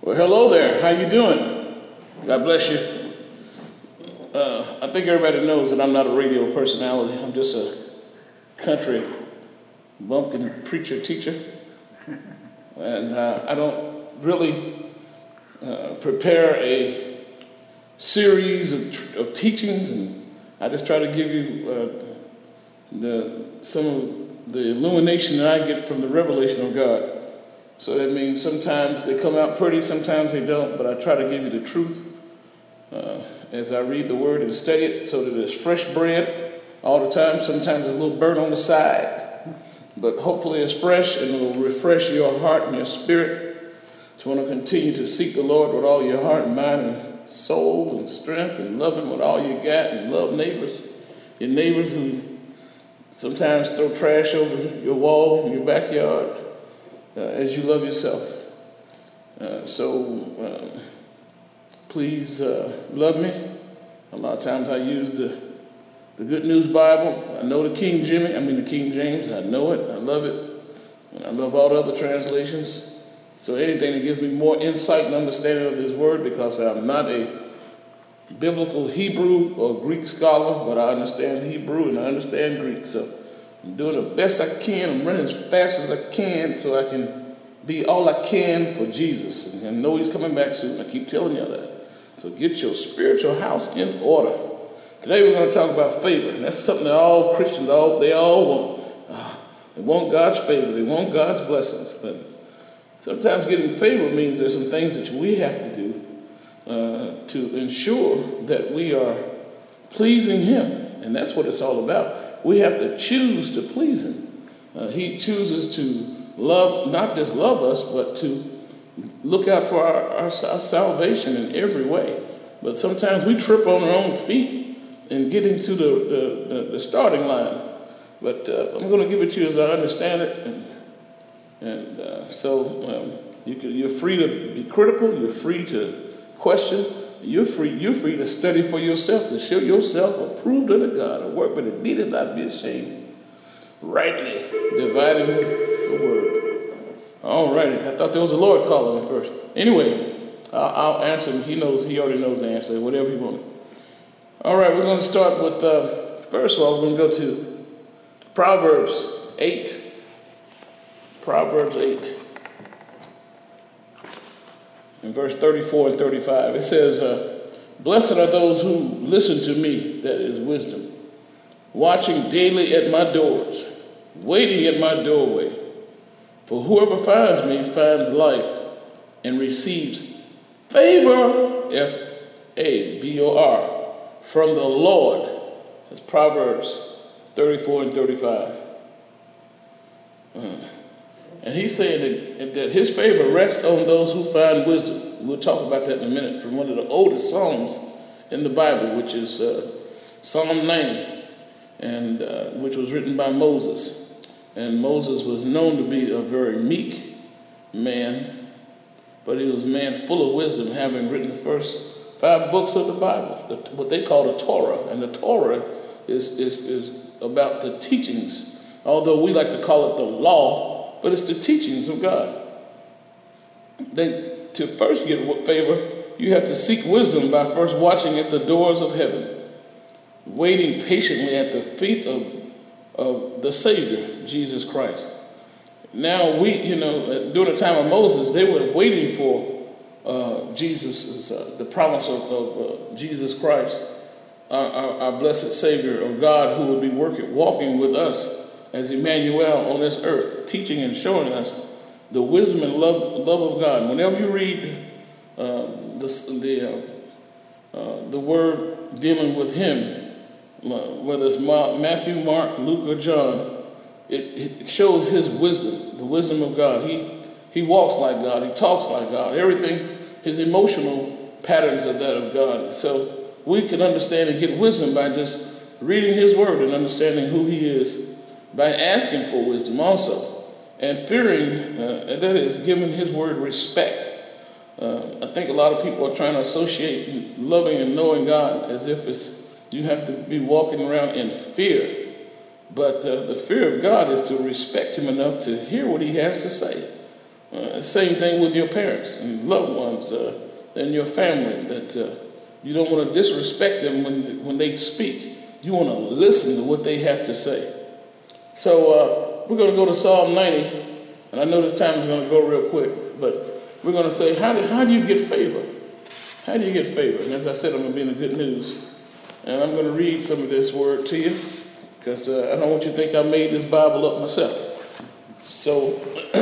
Well, hello there. How you doing? God bless you. I think everybody knows that I'm not a radio personality. I'm just a country bumpkin preacher teacher. And I don't really prepare a series of teachings, and I just try to give you some of the illumination that I get from the revelation of God. So that means sometimes they come out pretty, sometimes they don't, but I try to give you the truth as I read the word and study it so that it's fresh bread all the time. Sometimes it's a little burnt on the side, but hopefully it's fresh and it will refresh your heart and your spirit to want to continue to seek the Lord with all your heart and mind and soul and strength, and love Him with all you got, and love your neighbors who sometimes throw trash over your wall in your backyard as you love yourself. So please love me. A lot of times I use the Good News Bible. I know the King James. I know it. I love it. And I love all the other translations. So anything that gives me more insight and understanding of this word, because I'm not a biblical Hebrew or Greek scholar, but I understand Hebrew and I understand Greek. So I'm doing the best I can. I'm running as fast as I can so I can be all I can for Jesus. And I know He's coming back soon. I keep telling you that. So get your spiritual house in order. Today we're going to talk about favor. And that's something that all Christians, they all want. They want God's favor. They want God's blessings. But sometimes getting favor means there's some things that we have to do to ensure that we are pleasing Him. And that's what it's all about. We have to choose to please Him. He chooses to not just love us, but to look out for our salvation in every way. But sometimes we trip on our own feet in getting to the starting line. But I'm going to give it to you as I understand it. And so you're free to be critical. You're free to question. You're free to study for yourself, to show yourself approved unto God, a workman that needed not be ashamed, rightly dividing the word. All righty. I thought there was a Lord calling me first. Anyway, I'll answer him. He already knows the answer, whatever he wanted. All right, we're going to start with, first of all, we're going to go to Proverbs 8. Proverbs 8. In verse 34 and 35, it says, blessed are those who listen to me, that is wisdom, watching daily at my doors, waiting at my doorway. For whoever finds me finds life and receives favor, F-A-V-O-R, from the Lord. That's Proverbs 34 and 35. And he's saying that his favor rests on those who find wisdom. We'll talk about that in a minute, from one of the oldest Psalms in the Bible, which is Psalm 90, and which was written by Moses. And Moses was known to be a very meek man, but he was a man full of wisdom, having written the first 5 books of the Bible, what they call the Torah. And the Torah is about the teachings, although we like to call it the law, but it's the teachings of God. To first get favor, you have to seek wisdom by first watching at the doors of heaven, waiting patiently at the feet of the Savior, Jesus Christ. Now during the time of Moses, they were waiting for the promise of Jesus Christ, our blessed Savior of God, who would be walking with us as Emmanuel on this earth, teaching and showing us the wisdom and love of God. Whenever you read the word dealing with Him, whether it's Matthew, Mark, Luke, or John, it shows His wisdom, the wisdom of God. He walks like God. He talks like God. Everything, his emotional patterns are that of God. So we can understand and get wisdom by just reading His word and understanding who He is, by asking for wisdom also, and fearing, and that is giving His word respect. I think a lot of people are trying to associate loving and knowing God as if you have to be walking around in fear. But the fear of God is to respect Him enough to hear what He has to say. Same thing with your parents and loved ones and your family, that you don't want to disrespect them when they speak. You want to listen to what they have to say. So we're going to go to Psalm 90, and I know this time is going to go real quick, but we're going to say, how do you get favor? How do you get favor? And as I said, I'm going to be in the good news. And I'm going to read some of this word to you, because I don't want you to think I made this Bible up myself. So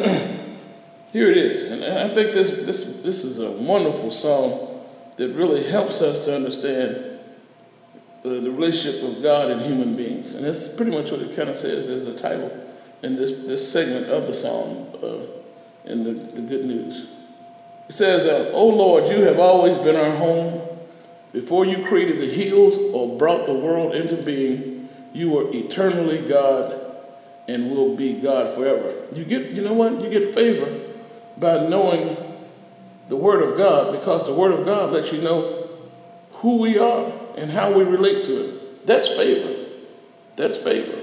here it is. And I think this is a wonderful psalm that really helps us to understand the relationship of God and human beings. And that's pretty much what it kind of says as a title in this segment of the psalm in the good news. It says, "O Lord, you have always been our home. Before you created the hills or brought the world into being, you were eternally God and will be God forever." You know what? You get favor by knowing the Word of God, because the Word of God lets you know who we are and how we relate to it. That's favor. That's favor.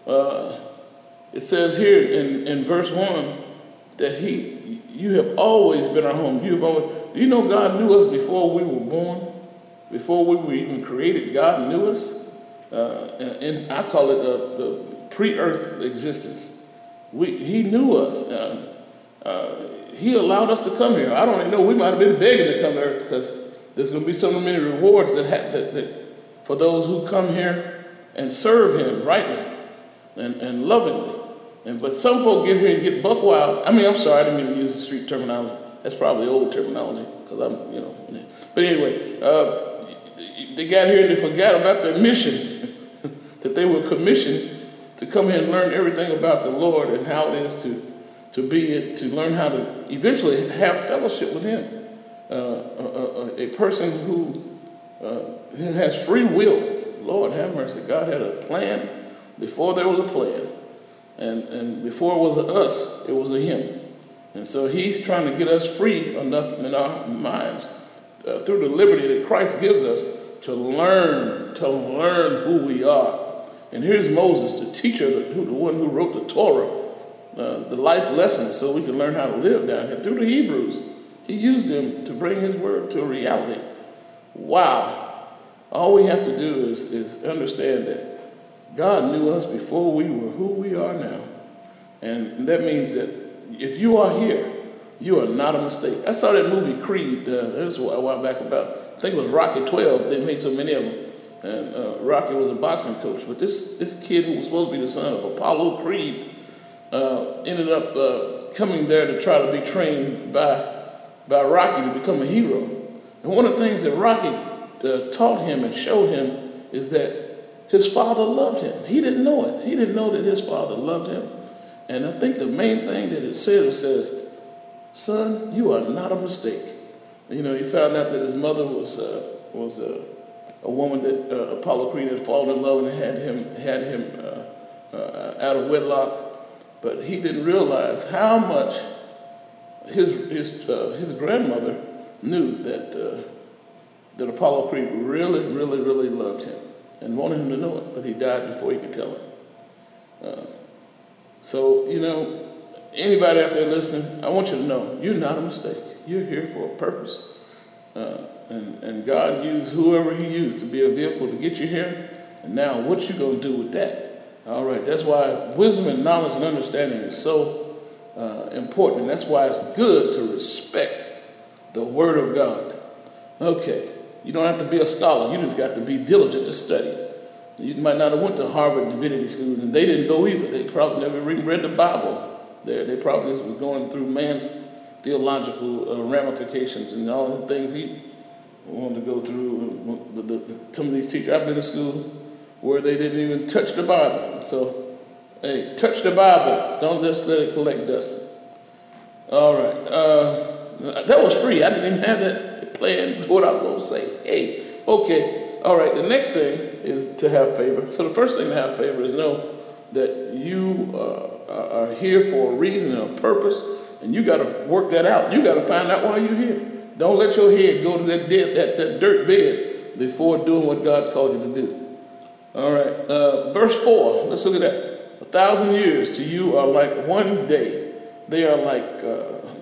It says here in verse 1 that you have always been our home. You know God knew us before we were born, before we were even created. God knew us, and I call it the pre-earth existence. He knew us. He allowed us to come here. I don't even know. We might have been begging to come to earth, because there's going to be so many rewards that for those who come here and serve Him rightly and lovingly. But some folk get here and get buck wild. I'm sorry, I didn't mean to use the street terminology. That's probably old terminology, because But anyway, they got here and they forgot about their mission, that they were commissioned to come here and learn everything about the Lord and how it is to learn how to eventually have fellowship with Him. A person who has free will. Lord have mercy. God had a plan before there was a plan. And before it was a us, it was a Him. And so He's trying to get us free enough in our minds through the liberty that Christ gives us to learn who we are. And here's Moses, the teacher, the one who wrote the Torah, the life lessons, so we can learn how to live down here. Through the Hebrews, he used them to bring his word to a reality. Wow. All we have to do is understand that God knew us before we were who we are now. And that means that if you are here, you are not a mistake. I saw that movie Creed, that was a while back, about, I think it was Rocky 12. They made so many of them. And Rocky was a boxing coach. But this kid who was supposed to be the son of Apollo Creed ended up coming there to try to be trained by Rocky to become a hero. And one of the things that Rocky taught him and showed him is that his father loved him. He didn't know it. He didn't know that his father loved him. And I think the main thing that it says, "Son, you are not a mistake." He found out that his mother was a woman that Apollo Creed had fallen in love and had him out of wedlock. But he didn't realize how much his grandmother knew that Apollo Creed really, really, really loved him and wanted him to know it, but he died before he could tell her. So, anybody out there listening, I want you to know you're not a mistake. You're here for a purpose. And God used whoever He used to be a vehicle to get you here. And now what you going to do with that? All right, that's why wisdom and knowledge and understanding is so important. And that's why it's good to respect the Word of God. Okay, you don't have to be a scholar. You just got to be diligent to study. You might not have went to Harvard Divinity School, and they didn't go either. They probably never even read the Bible there. They probably just was going through man's theological ramifications and all the things he wanted to go through. Some of these teachers, I've been to school where they didn't even touch the Bible. So, hey, touch the Bible. Don't just let it collect dust. All right. That was free. I didn't even have that planned what I was going to say. Hey, okay. All right, the next thing is to have favor. So the first thing to have favor is know that you are here for a reason and a purpose, and you got to work that out. You got to find out why you're here. Don't let your head go to that dirt bed before doing what God's called you to do. All right, verse 4, let's look at that. 1,000 years to you are like one day. They are like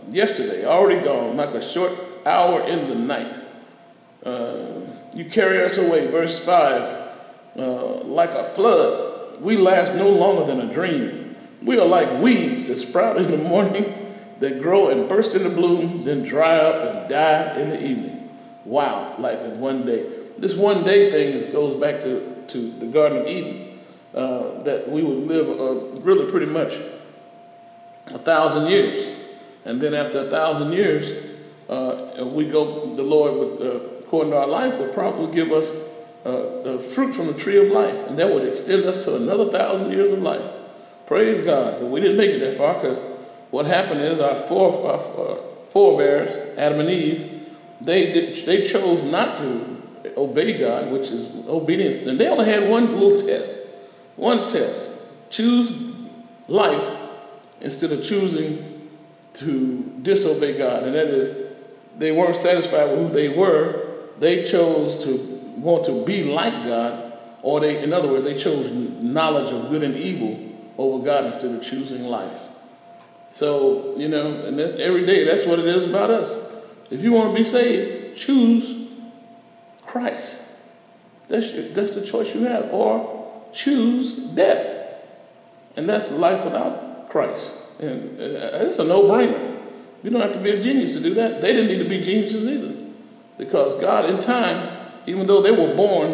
yesterday, already gone, like a short hour in the night. You carry us away, verse 5, like a flood. We last no longer than a dream. We are like weeds that sprout in the morning, that grow and burst into bloom, then dry up and die in the evening. Wow, like in one day. This one day thing goes back to the Garden of Eden, that we would live really pretty much 1,000 years. And then after 1,000 years, the Lord would, according to our life, would probably give us fruit from the tree of life. And that would extend us to another 1,000 years of life. Praise God that we didn't make it that far, because what happened is our forebears, Adam and Eve, they chose not to obey God, which is obedience. And they only had one little test. One test. Choose life instead of choosing to disobey God. And that is, they weren't satisfied with who they were. They chose to want to be like God, or in other words, they chose knowledge of good and evil over God instead of choosing life. So, and every day, that's what it is about us. If you want to be saved, choose Christ. That's the choice you have. Or choose death. And that's life without Christ. And it's a no-brainer. You don't have to be a genius to do that. They didn't need to be geniuses either. Because God, in time, even though they were born,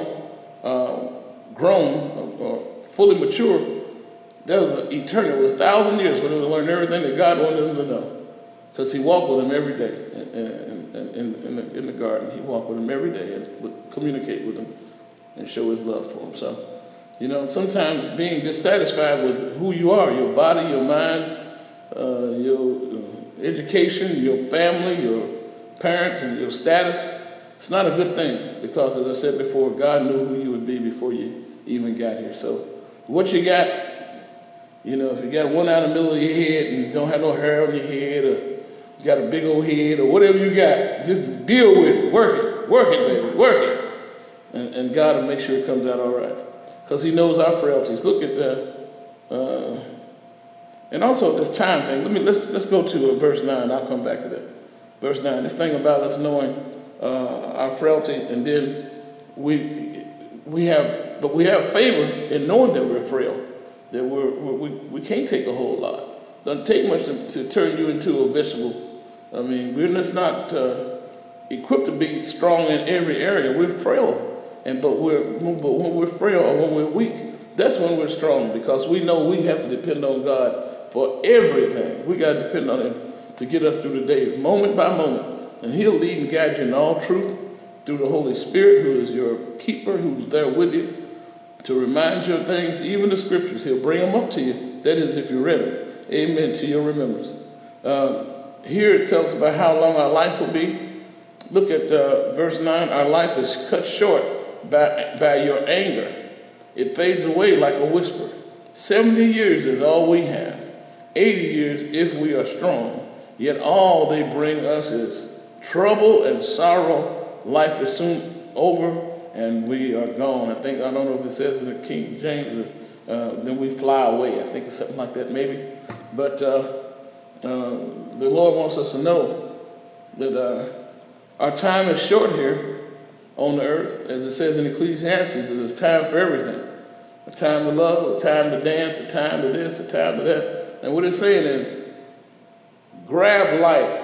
grown, or fully mature, there was an eternity, it was 1,000 years for them to learn everything that God wanted them to know. Because he walked with them every day in the garden. He walked with them every day and would communicate with them and show his love for them. So, sometimes being dissatisfied with who you are, your body, your mind, your education, your family, your parents, and your status, it's not a good thing. Because, as I said before, God knew who you would be before you even got here. So, what you got, if you got one out in the middle of your head and don't have no hair on your head, or you got a big old head, or whatever you got, just deal with it. Work it, baby, work it. And God will make sure it comes out all right. Because he knows our frailties. Look at that. And also this time thing. Let's go to verse 9. I'll come back to that. Verse 9. This thing about us knowing our frailty, and then we have favor in knowing that we're frail. That we can't take a whole lot. Doesn't take much to turn you into a vegetable. I mean, we're just not equipped to be strong in every area. We're frail, but when we're frail or when we're weak, that's when we're strong, because we know we have to depend on God for everything. We got to depend on him to get us through the day, moment by moment, and he'll lead and guide you in all truth through the Holy Spirit, who is your keeper, who's there with you to remind you of things, even the scriptures. He'll bring them up to you. That is, if you read them. Amen, to your remembrance. Here it tells about how long our life will be. Look at verse 9. Our life is cut short by your anger. It fades away like a whisper. 70 years is all we have. 80 years if we are strong. Yet all they bring us is trouble and sorrow. Life is soon over and we are gone. I don't know if it says in the King James, then we fly away. I think it's something like that maybe. But the Lord wants us to know that our time is short here on the earth. As it says in Ecclesiastes, there's time for everything. A time to love, a time to dance, a time to this, a time to that. And what it's saying is, grab life.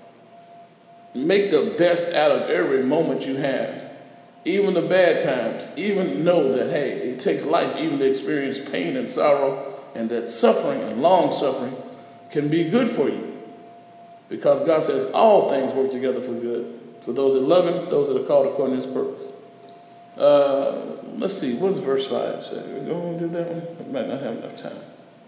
Make the best out of every moment you have. Even the bad times. Even know that, hey, it takes life even to experience pain and sorrow, and that suffering and long suffering can be good for you. Because God says all things work together for good. For those that love him, those that are called according to his purpose. Let's see, what does verse 5 say? We're going to do that one? I might not have enough time.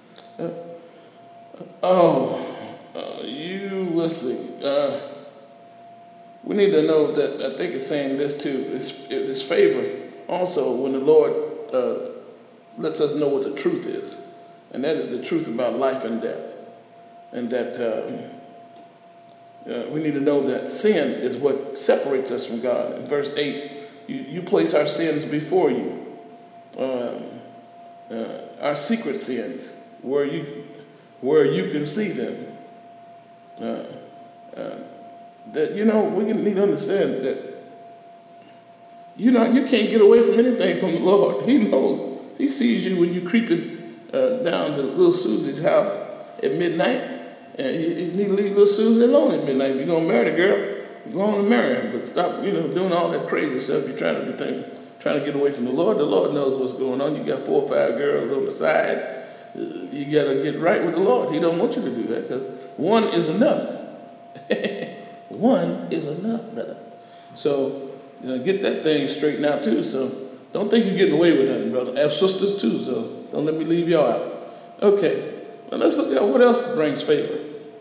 You listening. We need to know that, I think it's saying this too, it's favor. Also, when the Lord lets us know what the truth is. And that is the truth about life and death. And that we need to know that sin is what separates us from God. In verse 8, you place our sins before you. Our secret sins, where you can see them. That, we need to understand that, you can't get away from anything from the Lord. He knows. He sees you when you're creeping down to little Susie's house at midnight. And you need to leave little Susie alone at midnight. If you're going to marry the girl, go on and marry her. But stop, doing all that crazy stuff. You're trying to get away from the Lord. The Lord knows what's going on. You got 4 or 5 girls on the side. You got to get right with the Lord. He don't want you to do that because one is enough. One is enough, brother. So get that thing straightened out too. So don't think you're getting away with nothing, brother. I have sisters too, so don't let me leave y'all out. Okay, now let's look at what else brings favor.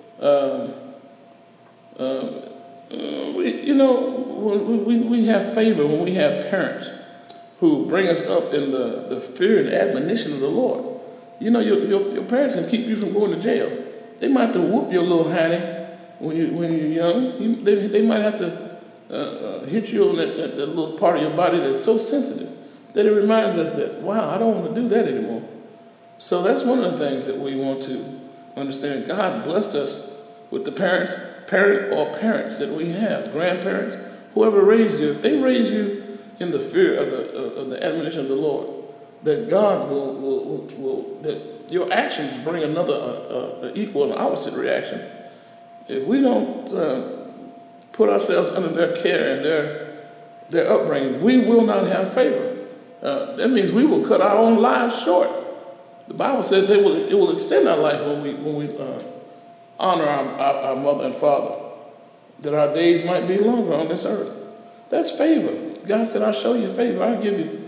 We have favor when we have parents who bring us up in the fear and admonition of the Lord. Your parents can keep you from going to jail. They might have to whoop your little hiney when you're young. They might have to hit you on that little part of your body that's so sensitive that it reminds us that, wow, I don't want to do that anymore. So that's one of the things that we want to understand. God blessed us with the parent or parents that we have, grandparents, whoever raised you. If they raise you in the fear of the admonition of the Lord, that God will that your actions bring another equal and opposite reaction. If we don't put ourselves under their care and their upbringing, we will not have favor. That means we will cut our own lives short. The Bible says it will extend our life when we honor our mother and father, that our days might be longer on this earth. That's favor. God said, "I'll show you favor. I'll give you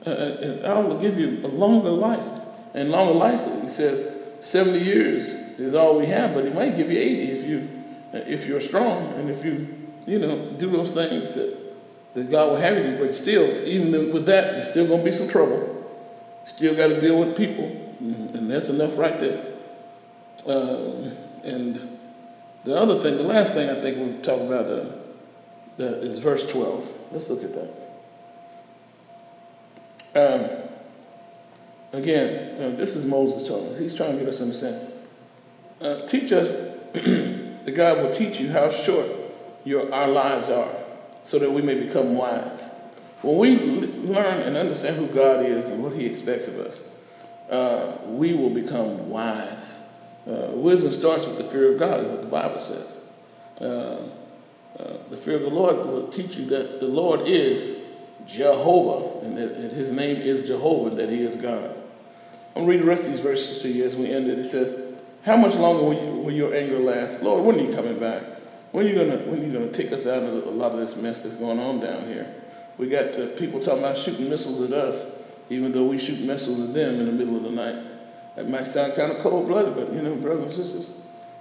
a longer life." And longer life, He says, 70 years is all we have, but He might give you 80 if you're strong and if you do those things that God will have you do. But still, even with that, there's still going to be some trouble. Still got to deal with people, and that's enough right there. And the other thing, the last thing I think we'll talk about is verse 12. Let's look at that. Again, this is Moses talking. He's trying to get us to understand. Teach us, that God will teach you how short our lives are, so that we may become wise. When we learn and understand who God is and what He expects of us, we will become wise. Wisdom starts with the fear of God, is what the Bible says. The fear of the Lord will teach you that the Lord is Jehovah, and that His name is Jehovah, and that He is God. I'm going to read the rest of these verses to you as we end it. It says, "How much longer will your anger last? Lord, when are you coming back? When are you gonna take us out of a lot of this mess that's going on down here? We got people talking about shooting missiles at us, even though we shoot missiles at them in the middle of the night. That might sound kind of cold-blooded, but brothers and sisters,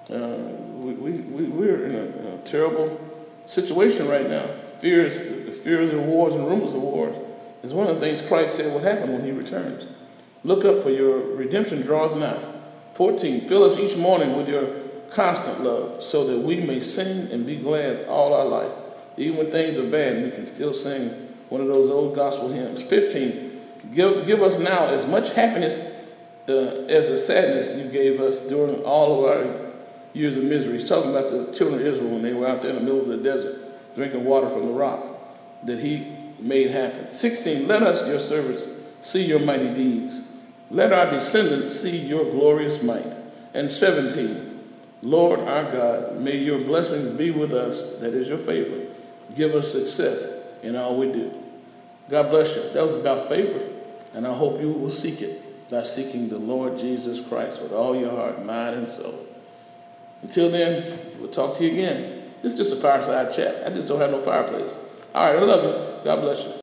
we're in a terrible situation right now. The fears of wars and rumors of wars is one of the things Christ said will happen when He returns. Look up, for your redemption draweth nigh. 14, fill us each morning with your constant love, so that we may sing and be glad all our life. Even when things are bad, we can still sing one of those old gospel hymns. 15, give us now as much happiness as the sadness you gave us during all of our years of misery. He's talking about the children of Israel when they were out there in the middle of the desert, drinking water from the rock that He made happen. 16, let us, your servants, see your mighty deeds. Let our descendants see your glorious might. And 17, Lord our God, may your blessings be with us, that is your favor. Give us success in all we do. God bless you. That was about favor, and I hope you will seek it by seeking the Lord Jesus Christ with all your heart, mind, and soul. Until then, we'll talk to you again. This is just a fireside chat. I just don't have no fireplace. All right, I love you. God bless you.